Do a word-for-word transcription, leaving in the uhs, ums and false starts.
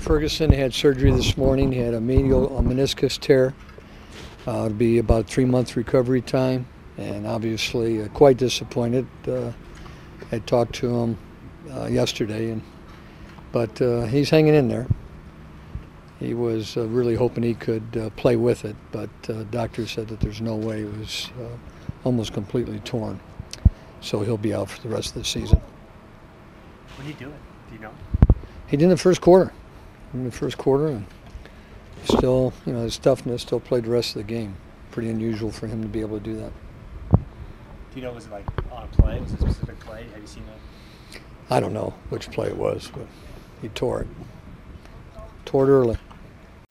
Ferguson had surgery this morning. He had a medial a meniscus tear. Uh, it'll be about a three-month recovery time, and obviously uh, quite disappointed. Uh, I talked to him uh, yesterday, and but uh, he's hanging in there. He was uh, really hoping he could uh, play with it, but uh, doctor said that there's no way. It was uh, almost completely torn, so he'll be out for the rest of the season. When did he do it? Do you know? He did in the first quarter. In the first quarter, and still, you know, his toughness still played the rest of the game. Pretty unusual for him to be able to do that. Do you know, was it like on a play? Was it a specific play? Have you seen that? I don't know which play it was, but he tore it. Tore it early.